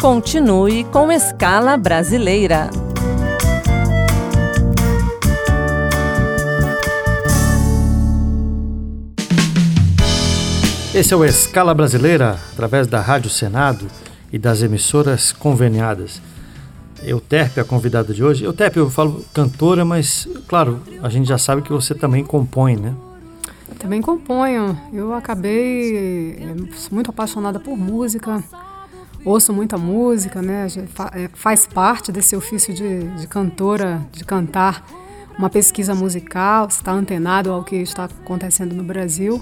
Continue com Escala Brasileira. Esse é o Escala Brasileira, através da Rádio Senado e das emissoras conveniadas. Eutérpia, a convidada de hoje. Eutérpia, eu falo cantora, mas, claro, a gente já sabe que você também compõe, né? Também componho. Eu acabei muito apaixonada por música, ouço muita música, né? Faz parte desse ofício de cantora, de cantar uma pesquisa musical, está antenado ao que está acontecendo no Brasil.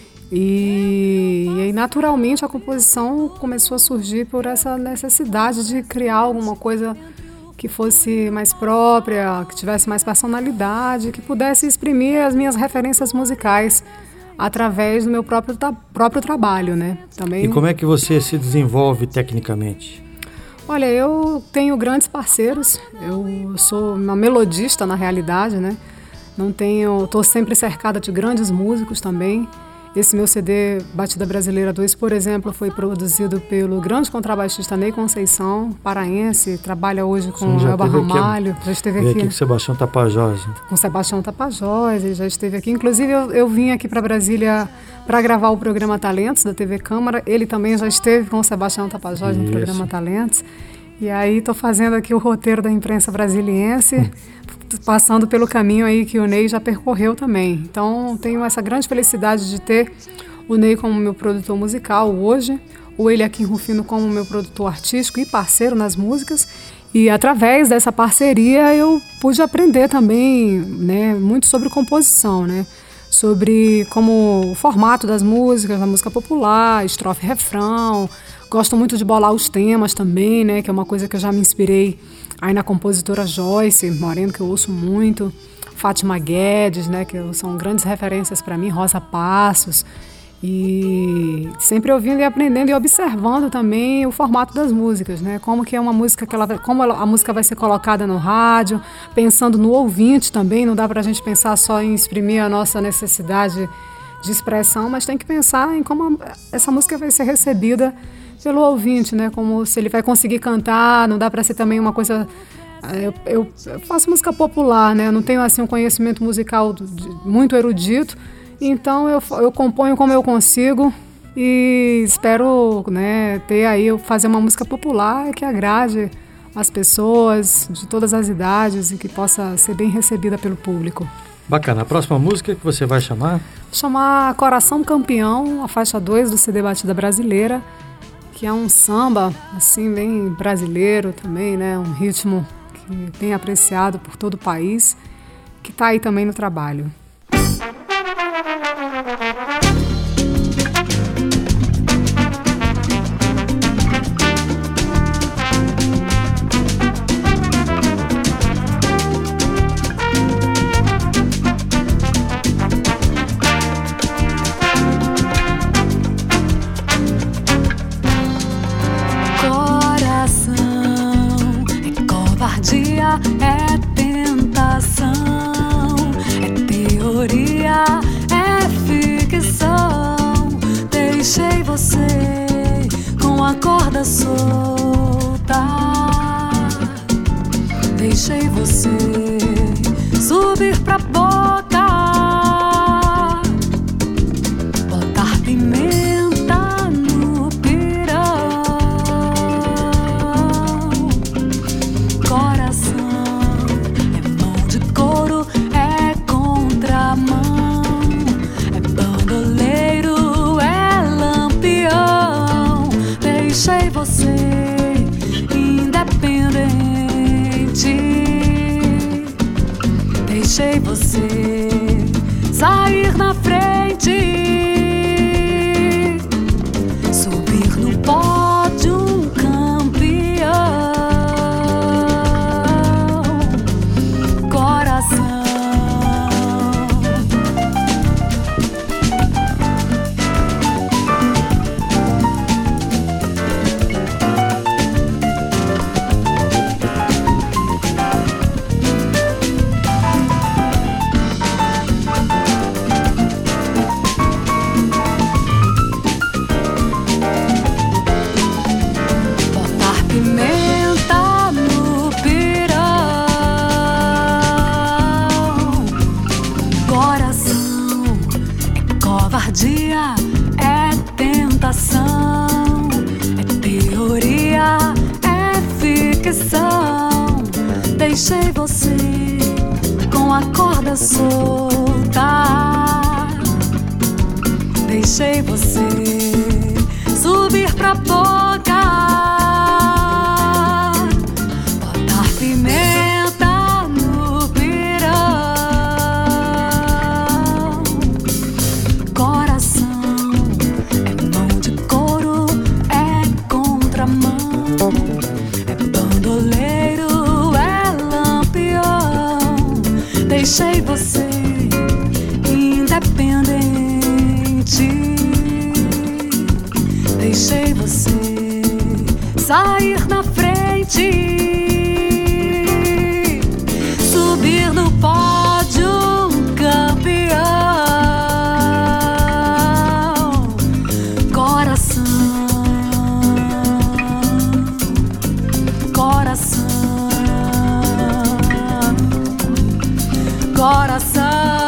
E aí, naturalmente, a composição começou a surgir por essa necessidade de criar alguma coisa que fosse mais própria, que tivesse mais personalidade, que pudesse exprimir as minhas referências musicais através do meu próprio trabalho, né? Também... E como é que você se desenvolve tecnicamente? Olha, eu tenho grandes parceiros, eu sou uma melodista na realidade, né? Estou sempre cercada de grandes músicos também. Esse meu CD, Batida Brasileira 2, por exemplo, foi produzido pelo grande contrabaixista Ney Conceição, paraense, trabalha hoje com Elba Ramalho. Já esteve aqui com Sebastião Tapajós. Com Sebastião Tapajós, ele já esteve aqui. Inclusive, eu vim aqui para Brasília para gravar o programa Talentos da TV Câmara. Ele também já esteve com o Sebastião Tapajós no programa Talentos. E aí estou fazendo aqui o roteiro da imprensa brasiliense, passando pelo caminho aí que o Ney já percorreu também. Então, tenho essa grande felicidade de ter o Ney como meu produtor musical hoje, o Eliakim Rufino como meu produtor artístico e parceiro nas músicas. E através dessa parceria eu pude aprender também, né, muito sobre composição, né? Sobre como o formato das músicas, da música popular, estrofe e refrão. Gosto muito de bolar os temas também, né, que é uma coisa que eu já me inspirei aí na compositora Joyce Moreno, que eu ouço muito, Fátima Guedes, né, que são grandes referências para mim, Rosa Passos, e sempre ouvindo e aprendendo e observando também o formato das músicas, né, como que é uma música como a música vai ser colocada no rádio, pensando no ouvinte também. Não dá para a gente pensar só em exprimir a nossa necessidade de expressão, mas tem que pensar em como essa música vai ser recebida pelo ouvinte, né? Como se ele vai conseguir cantar. Não dá para ser também uma coisa... Eu faço música popular, né? Eu não tenho assim um conhecimento musical muito erudito, então eu componho como eu consigo e espero, né, ter aí, fazer uma música popular que agrade as pessoas de todas as idades e que possa ser bem recebida pelo público. Bacana. A próxima música que você vai chamar? Vou chamar Coração Campeão, a faixa 2 do CD Batida Brasileira, que é um samba, assim, bem brasileiro também, né? Um ritmo que bem apreciado por todo o país, que está aí também no trabalho. É tentação, é teoria, é ficção. Deixei você com a corda solta. Deixei você subir pra boca, botar pimenta no pirão. Deixei você independente. Deixei você sair na frente, subir no pódio um campeão. Coração. vida solta. Deixei você subir pra boca, botar pimenta no pirão. Coração é mão de couro, é contramão, é bandoleiro, é lampião. Deixei você independente, deixei você sair na frente, subir no pódio, campeão. Coração, coração, coração.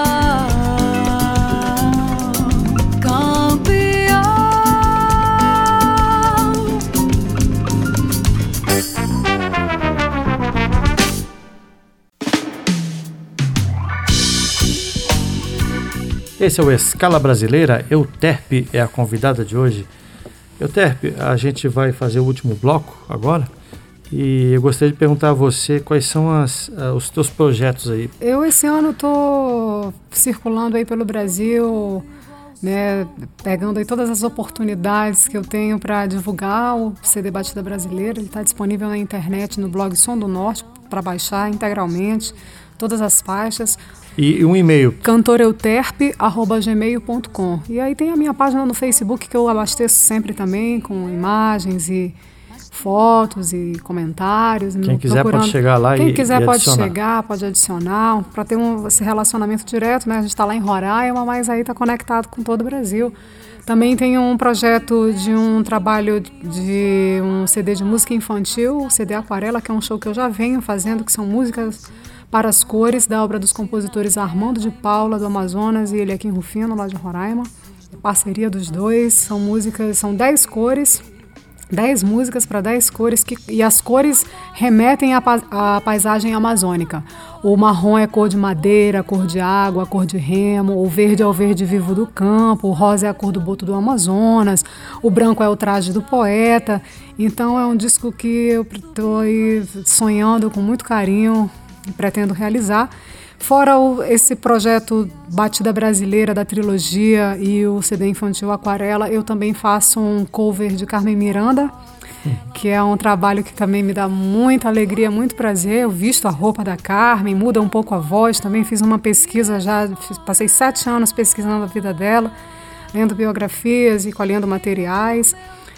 Esse é o Escala Brasileira. Euterpe é a convidada de hoje. Euterpe, a gente vai fazer o último bloco agora e eu gostaria de perguntar a você quais são os teus projetos aí. Eu esse ano estou circulando aí pelo Brasil, né, pegando aí todas as oportunidades que eu tenho para divulgar o CD Batida Brasileira. Ele está disponível na internet, no blog Som do Norte, para baixar integralmente todas as faixas. E um e-mail? cantoreuterpe@gmail.com. E aí tem a minha página no Facebook que eu abasteço sempre também, com imagens e fotos e comentários. Quem quiser pode chegar lá Quem e quiser pode adicionar. chegar, pode adicionar, para ter esse relacionamento direto, né? A gente está lá em Roraima, mas aí está conectado com todo o Brasil. Também tem um projeto de um trabalho de um CD de música infantil, o CD Aquarela, que é um show que eu já venho fazendo, que são músicas para as cores, da obra dos compositores Armando de Paula, do Amazonas, e Eliakim Rufino, lá de Roraima. Parceria dos dois, são músicas, são 10 cores, 10 músicas para 10 cores, e as cores remetem à paisagem amazônica. O marrom é cor de madeira, cor de água, cor de remo, o verde é o verde vivo do campo, o rosa é a cor do boto do Amazonas, o branco é o traje do poeta. Então é um disco que eu estou aí sonhando com muito carinho, pretendo realizar. Fora esse projeto Batida Brasileira da trilogia e o CD infantil Aquarela, eu também faço um cover de Carmen Miranda, que é um trabalho que também me dá muita alegria, muito prazer. Eu visto a roupa da Carmen, muda um pouco a voz, também fiz uma pesquisa passei 7 anos pesquisando a vida dela, lendo biografias e colhendo materiais.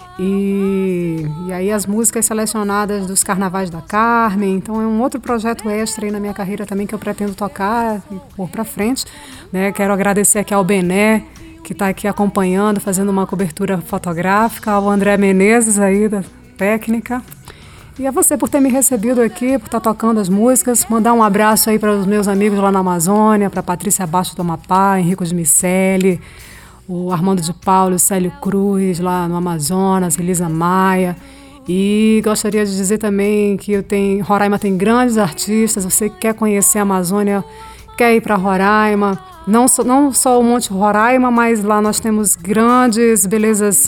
E aí as músicas selecionadas dos carnavais da Carmen. Então é um outro projeto extra aí na minha carreira também que eu pretendo tocar e pôr pra frente, né? Quero agradecer aqui ao Bené, que está aqui acompanhando, fazendo uma cobertura fotográfica, ao André Menezes aí da técnica, e a você por ter me recebido aqui, por estar tocando as músicas. Mandar um abraço aí para os meus amigos lá na Amazônia, para Patrícia Baixo do Amapá, Henrico de Miceli, o Armando de Paulo, o Célio Cruz lá no Amazonas, Elisa Maia. E gostaria de dizer também que Roraima tem grandes artistas. Você que quer conhecer a Amazônia, quer ir para Roraima, não só o Monte Roraima, mas lá nós temos grandes belezas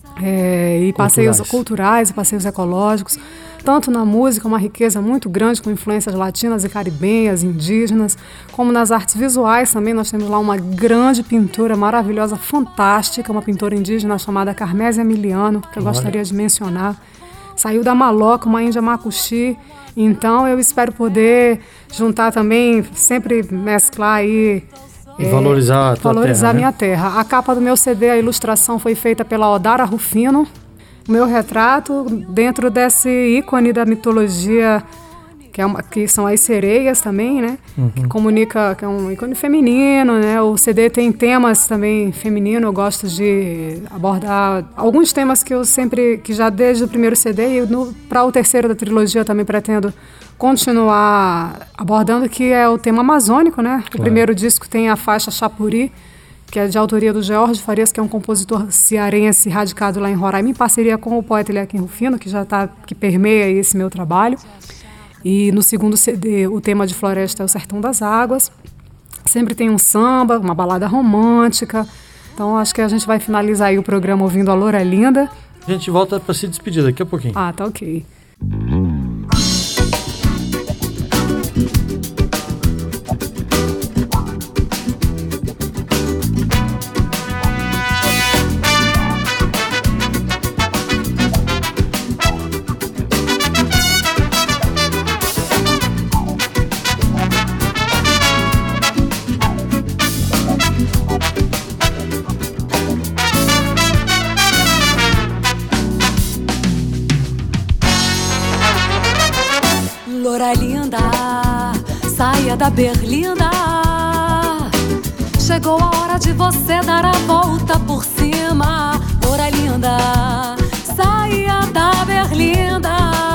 e passeios culturais e passeios ecológicos. Tanto na música, uma riqueza muito grande com influências latinas e caribenhas, indígenas, como nas artes visuais também. Nós temos lá uma grande pintura maravilhosa, fantástica, uma pintora indígena chamada Carmésia Emiliano, que eu gostaria de mencionar. Saiu da Maloca, uma índia Macuxi. Então eu espero poder juntar também, sempre mesclar aí, e valorizar a minha terra. A capa do meu CD, a ilustração foi feita pela Odara Rufino. O meu retrato dentro desse ícone da mitologia, que são as sereias também, né? Que comunica, que é um ícone feminino, né? O CD tem temas também femininos. Eu gosto de abordar alguns temas que já desde o primeiro CD, e para o terceiro da trilogia também pretendo continuar abordando, que é o tema amazônico, né? Claro. O primeiro disco tem a faixa Chapuri, que é de autoria do George Farias, que é um compositor cearense radicado lá em Roraima, em parceria com o poeta Eliakim Rufino, que permeia esse meu trabalho. E no segundo CD, o tema de Floresta é o Sertão das Águas. Sempre tem um samba, uma balada romântica. Então acho que a gente vai finalizar aí o programa ouvindo a Loura Linda. A gente volta para se despedir daqui a pouquinho. Ah, tá ok. Loura linda, saia da berlinda. Chegou a hora de você dar a volta por cima. Loura linda, saia da berlinda.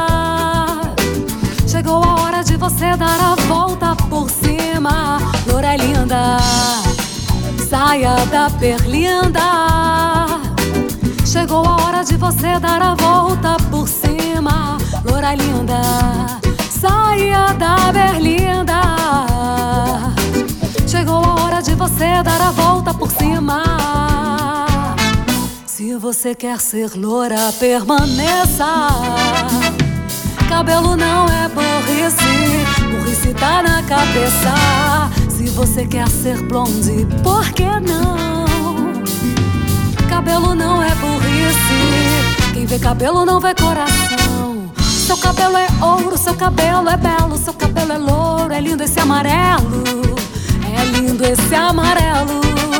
Chegou a hora de você dar a volta por cima. Loura linda, saia da berlinda. Chegou a hora de você dar a volta por cima. Loura linda, saia da berlinda. Chegou a hora de você dar a volta por cima. Se você quer ser loura, permaneça. Cabelo não é burrice, burrice tá na cabeça. Se você quer ser blonde, por que não? Cabelo não é burrice, quem vê cabelo não vê coração. Seu cabelo é ouro, seu cabelo é belo, seu cabelo é louro, é lindo esse amarelo, é lindo esse amarelo.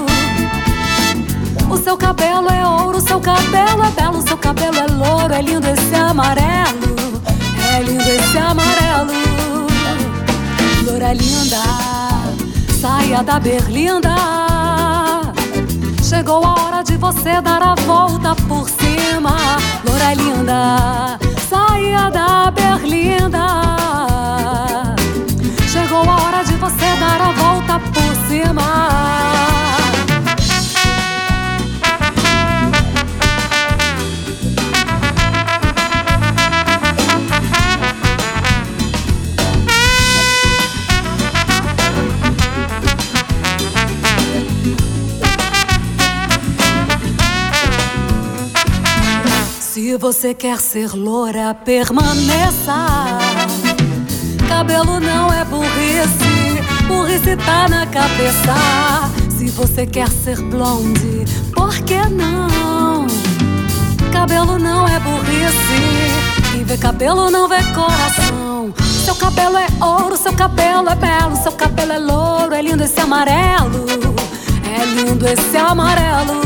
O seu cabelo é ouro, seu cabelo é belo, seu cabelo é louro, é lindo esse amarelo, é lindo esse amarelo. Loura linda, saia da berlinda. Chegou a hora de você dar a volta por cima. Loura linda, saia da berlinda. Chegou a hora de você dar a volta por cima. Se você quer ser loura, permaneça. Cabelo não é burrice, burrice tá na cabeça. Se você quer ser blonde, por que não? Cabelo não é burrice, quem vê cabelo não vê coração. Seu cabelo é ouro, seu cabelo é belo, seu cabelo é louro, é lindo esse amarelo, é lindo esse amarelo.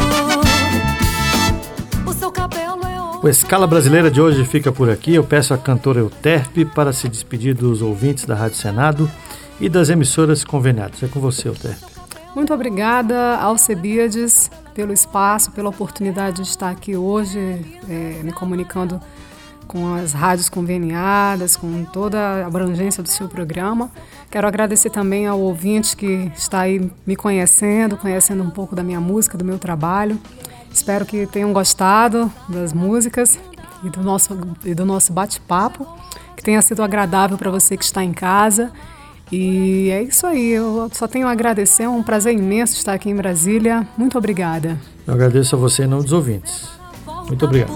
O seu cabelo é ouro. O Escala Brasileira de hoje fica por aqui. Eu peço à cantora Euterpe para se despedir dos ouvintes da Rádio Senado e das emissoras conveniadas. É com você, Euterpe. Muito obrigada, Alcebiades, pelo espaço, pela oportunidade de estar aqui hoje, me comunicando com as rádios conveniadas, com toda a abrangência do seu programa. Quero agradecer também ao ouvinte que está aí me conhecendo um pouco da minha música, do meu trabalho. Espero que tenham gostado das músicas e do nosso bate-papo, que tenha sido agradável para você que está em casa. E é isso aí, eu só tenho a agradecer, é um prazer imenso estar aqui em Brasília. Muito obrigada. Eu agradeço a você em nome dos ouvintes. Muito obrigado.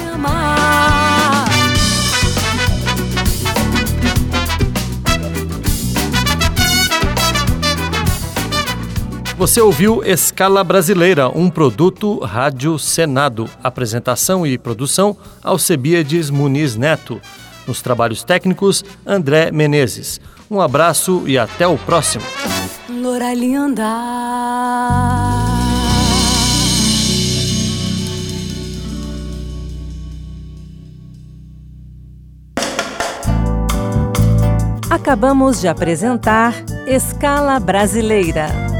Você ouviu Escala Brasileira, um produto Rádio Senado. Apresentação e produção, Alcebiades Muniz Neto. Nos trabalhos técnicos, André Menezes. Um abraço e até o próximo. Loura linda. Acabamos de apresentar Escala Brasileira.